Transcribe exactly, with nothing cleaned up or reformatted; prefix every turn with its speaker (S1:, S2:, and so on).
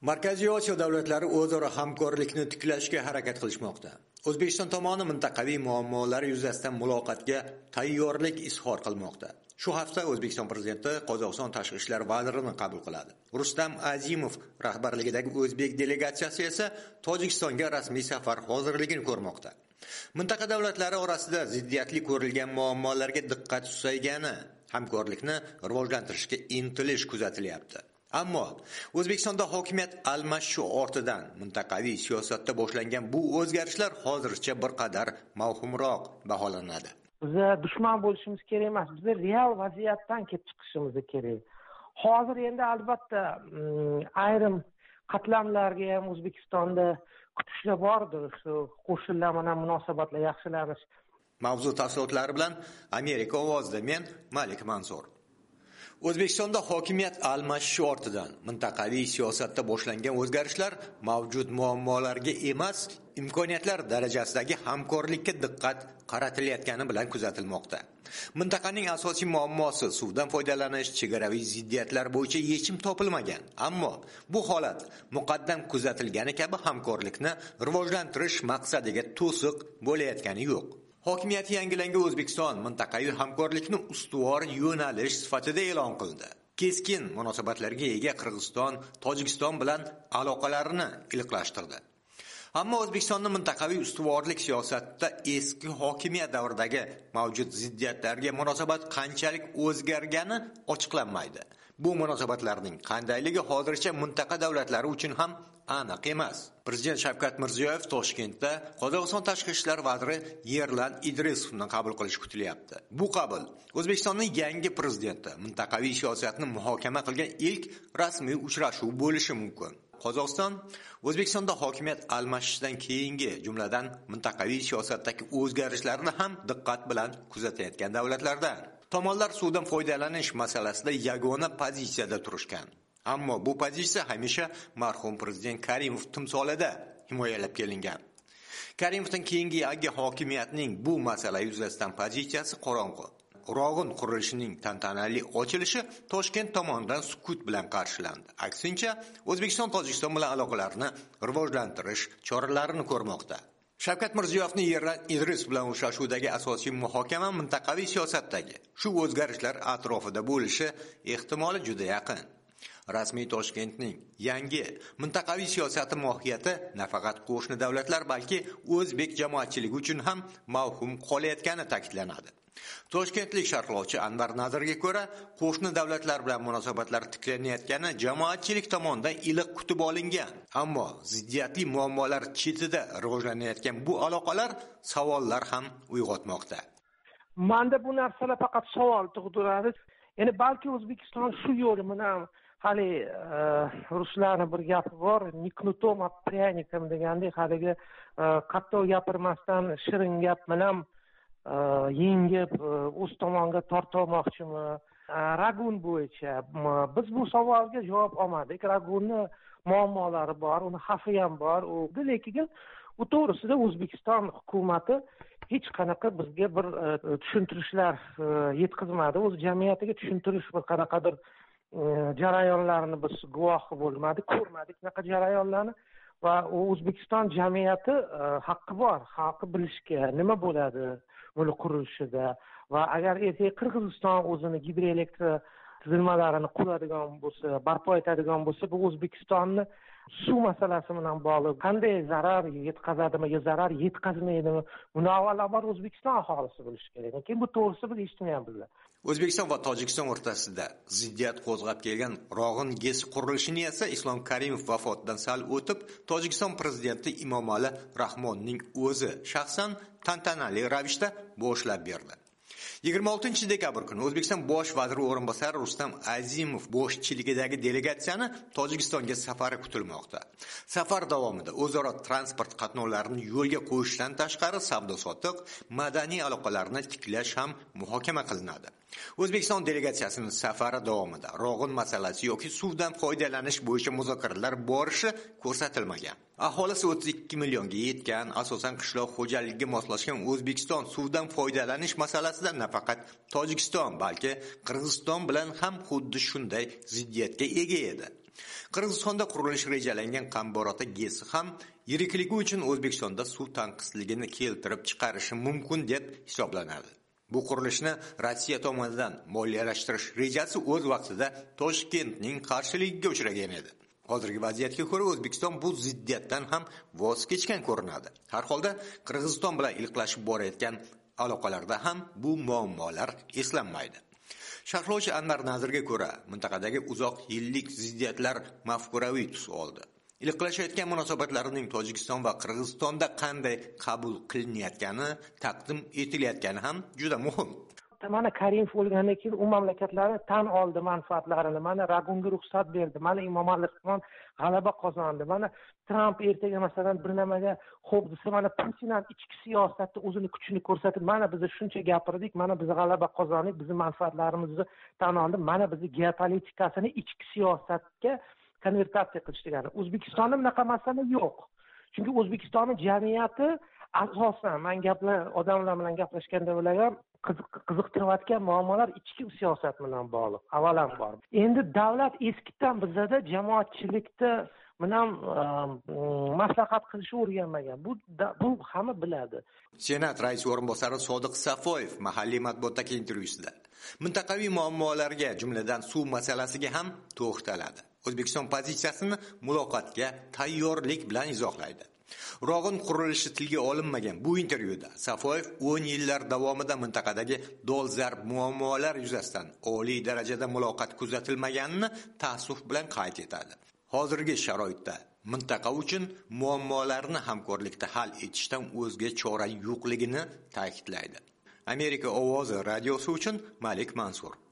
S1: Markaziy Osiyo davlatlari o'zaro hamkorlikni tiklashga harakat qilishmoqda. O'zbekiston tomoni mintaqaviy muammolar yuzasidan muloqotga tayyorlik izhor qilmoqda. Shu hafta O'zbekiston prezidenti Qozog'iston tashqi ishlar vazirini qabul qiladi. Rustam Azimov rahbarligidagi o'zbek delegatsiyasi esa Tojikistonga rasmiy safar hozirligini ko'rmoqda. Mintaqa davlatlari orasida ziddiyatli ko'rilgan muammolarga diqqat susaygani, hamkorlikni rivojlantirishga intilish kuzatilyapti. Ammo O'zbekistonda hokimiyat almashishi ortidan mintaqaviy siyosatda boshlangan bu o'zgarishlar hozircha bir qadar mavhumroq baholanadi.
S2: Biz dushman bo'lishimiz kerak emas, biz real vaziyatdan kelib chiqishimiz kerak. Hozir endi albatta ayrim qatlamlarga ham O'zbekistonda kutishlar bordir, shu qo'shinlar bilan munosabatlar yaxshilanish.
S1: Mavzu tafsilotlari bilan Amerika ovozida men Malik Mansur. O'zbekistonda hokimiyat almashishi ortidan mintaqaviy siyosatda boshlangan o'zgarishlar mavjud muammolarga emas, imkoniyatlar darajasidagi hamkorlikka diqqat qaratilayotgani bilan kuzatilmoqda. Mintaqaning asosiy muammosi suvdan foydalanish, chegaraviy ziddiyatlar bo'yicha yechim topilmagan. Ammo bu holat muqaddam kuzatilgani kabi hamkorlikni rivojlantirish maqsadiga to'siq bo'layotgani yo'q. Hokimiyati yangilangan O'zbekiston mintaqaviy hamkorlikni ustuvor yo'nalish sifatida e'lon qildi. Keskin munosabatlarga ega Qirg'iziston, Tojikiston bilan aloqalarini iliqlashtirdi. Ammo O'zbekistonning mintaqaviy ustuvorlik siyosatida eski hokimiyat davridagi mavjud ziddiyatlarga munosabat qanchalik o'zgargani ochiqlanmaydi. Bu munosabatlarning qandayligi hozircha mintaqa davlatlari uchun ham aniq emas. Prezident Shavkat Mirziyoyev Toshkentda Qozog'iston tashqi ishlar vaziri Yerlan Idrisovni qabul qilish kutilyapti. Bu qabul O'zbekistonning yangi prezidenti mintaqaviy siyosatni muhokama qilgan ilk rasmiy uchrashuv bo'lishi mumkin. Qozog'iston O'zbekistonda hokimiyat almashishidan keyingi, jumladan mintaqaviy siyosatdagi o'zgarishlarni ham diqqat bilan kuzatayotgan davlatlardan. Tomonlar suvdan foydalanish masalasida yagona pozitsiyada turishgan. Ammo bu pozitsiya hamisha marhum prezident Karimov timsolida himoyalab kelingan. Karimovdan keyingi yangi hokimiyatning bu masala yuzasidan pozitsiyasi qorong'u. Urog'un qurilishining tantanali ochilishi Toshkent tomonidan sukut bilan qarshilandi. Aksincha, O'zbekiston Tojikiston bilan aloqalarni rivojlantirish choralarini ko'rmoqda. Shavkat Mirziyoyevning Yerlan Idris bilan uchrashuvdagi asosiy muhokama mintaqaviy siyosatdagi shu o'zgarishlar atrofida bo'lishi ehtimoli juda yaqin. Rasmiy Toshkentning yangi mintaqaviy siyosati mohiyati nafaqat qo'shni davlatlar, balki o'zbek jamoatchiligi uchun ham mavhum qolayotgani ta'kidlanadi. Toshkentlik sharhlovchi Anvar Nazirga ko'ra, qo'shni davlatlar bilan munosabatlar tiklanayotgani jamoatchilik tomonidan iliq kutib olingan. Ammo ziddiyatli muammolar chetida rivojlanayotgan bu aloqalar savollar ham uyg'otmoqda.
S2: Menda bu narsalar faqat savol tug'diradi. Ya'ni balki O'zbekiston shu yo'l bilan hali ruslarning bir gapi bor, niknutom pryanikom degandek, haligi qattiq gapirmasdan shirin gap bilan yengib o'z tomoniga tortmoqchimi? Ragun bo'yicha biz bu savolga javob olmadik. Ragunni muammolari bor, uni xavfi ham bor. Lekin u to'g'risida O'zbekiston hukumati hech qanaqa bizga bir tushuntirishlar yetkazmadi. O'z jamiyatiga tushuntirish bir qanaqadir jarayonlarni biz guvohi bo'lmadik, ko'rmadik bunaqa jarayonlarni va O'zbekiston jamiyati haqqi bor, xalqi bilishga nima bo'ladi buni qurilishida va agar ertaga Qirg'iziston o'zini gidroelektr tizilmalarini quradigan bo'lsa, barpo etadigan bo'lsa, bu O'zbekistonni suv masalasi bilan bog'liq qanday zarar yetkazadimi yo zarar yetkazmaydimi, buni avvalambor O'zbekiston aholisi bilishi kerak. Lekin bu to'g'risida biz eshitmayapmiz.
S1: O'zbekiston va Tojikiston o'rtasida ziddiyat qo'zg'ab kelgan Rog'in GES qurilishini esa Islom Karimov vafotidan sal o'tib, Tojikiston prezidenti Emomali Rahmonning o'zi shaxsan tantanali ravishda boshlab berdi. yigirma oltinchi dekabr kuni O'zbekiston bosh vaziri o'rinbosari Rustam Azimov boshchiligidagi delegatsiyani Tojikistonga safari kutilmoqda. Safar davomida o'zaro transport qatnovlarini yo'lga qo'yishdan tashqari savdo-sotiq, madaniy aloqalarni tiklash ham muhokama qilinadi. O'zbekiston delegatsiyasining safari davomida Rog'in masalasi yoki suvdan foydalanish bo'yicha muzokaralar borishi ko'rsatilmagan. Aholisi o'ttiz ikki millionga yetgan, asosan qishloq xo'jaligiga moslashgan O'zbekiston suvdan foydalanish masalasida nafaqat Tojikiston, balki Qirg'iziston bilan ham xuddi shunday ziddiyatga ega edi. Qirg'izistonda qurilish rejalangan Qamborota gesi ham yirikligi uchun O'zbekistonda suv tanqisligini keltirib chiqarishi mumkin deb hisoblanadi. Bu qurilishni Rossiya tomonidan moliyalashtirish rejasi o'z vaqtida Toshkentning qarshiligiga uchragan edi. Hozirgi vaziyatga ko'ra O'zbekiston bu ziddiyatdan ham voz kechgan ko'rinadi. Har holda Qirg'iziston bilan iliqlashib borayotgan aloqalarda ham bu muammolar eslanmaydi. Sharhlovchi Anvar Nazirga ko'ra, mintaqadagi uzoq yillik ziddiyatlar mafkuraviy tus oldi. Iliqlashayotgan munosabatlarning Tojikiston va Qirg'izistonda qanday qabul qilinayotgani, taqdim etilayotgani ham juda muhim.
S2: Mana Karimov o'lgandan keyin u mamlakatlarni tan oldi manfaatlarini, mana Ragunga ruxsat berdi, mana Emomali Rahmon g'alaba qozondi, mana Tramp ertaga masalan bir nimaga xo'p desa, mana Putin ham ichki siyosatda o'zini kuchini ko'rsatib, mana biz shuncha gapirdik, mana biz g'alaba qozondik, bizning manfaatlarimizni tan oldi, mana biz geopolitikasini ichki siyosatga konvertatsiya qilish degani. O'zbekistonda bunaqa masala yo'q. Chunki O'zbekistonning jamiyati asosan, men gaplar odamlar bilan gaplashganda bilaman, qiziqtirayotgan muammolar ichki siyosat bilan bog'liq, avvalambor. Endi davlat eskidan bizada jamoatchilikda bilan maslahat qilishni o'rganmagan. Bu bu hamma biladi.
S1: Senat raisi o'rinbosari Sodiq Safoyev mahalliy matbuotdagi intervyusida mintaqaviy muammolarga, jumladan suv masalasiga ham to'xtaladi. O'zbekiston pozitsiyasini muloqotga tayyorlik bilan izohlaydi. Rog'in qurilishi tilga olinmagan bu intervyuda Safoyev o'n yillar davomida mintaqadagi dolzarb muammolar yuzasidan oliy darajada muloqot kuzatilmaganini ta'assuf bilan qayd etadi. Hozirgi sharoitda mintaqa uchun muammolarni hamkorlikda hal etishdan o'zga chora yo'qligini ta'kidlaydi. Amerika ovozi radiosi uchun Malik Mansur.